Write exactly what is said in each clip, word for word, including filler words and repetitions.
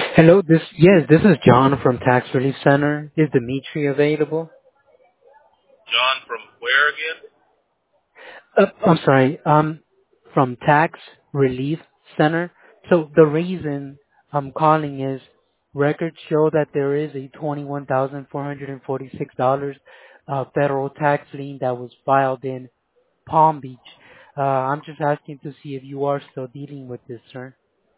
Hello, this yes, this is John from Tax Relief Center. Is Dimitri available? John from where again? Uh, I'm sorry, um, from Tax Relief Center. So the reason I'm calling is records show that there is a twenty-one thousand four hundred forty-six dollars uh, federal tax lien that was filed in Palm Beach. Uh, I'm just asking to see if you are still dealing with this, sir.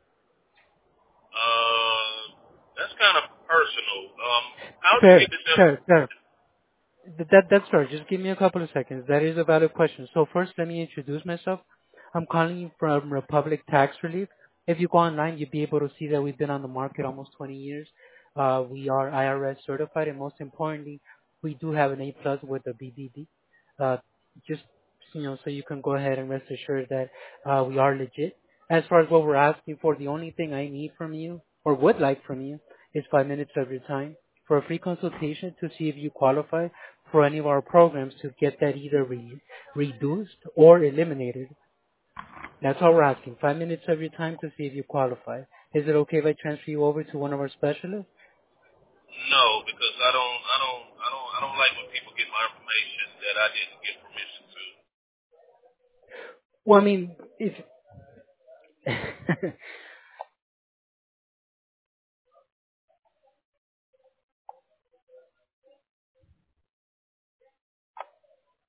Uh, that's kind of personal. Um, how'd you Fair, get this fair, information? fair. Th- That that's fair. Just give me a couple of seconds. That is a valid question. So first, let me introduce myself. I'm calling you from Republic Tax Relief. If you go online, you'll be able to see that we've been on the market almost twenty years. Uh, we are I R S certified, and most importantly, we do have an A plus with the B B D. Uh, just you know, so you can go ahead and rest assured that uh, we are legit. As far as what we're asking for, the only thing I need from you, or would like from you, is five minutes of your time for a free consultation to see if you qualify for any of our programs to get that either re- reduced or eliminated. That's all we're asking. Five minutes of your time to see if you qualify. Is it okay if I transfer you over to one of our specialists? No, because I don't, I don't, I don't, I don't like when people get my information that I didn't give permission to. Well, I mean, if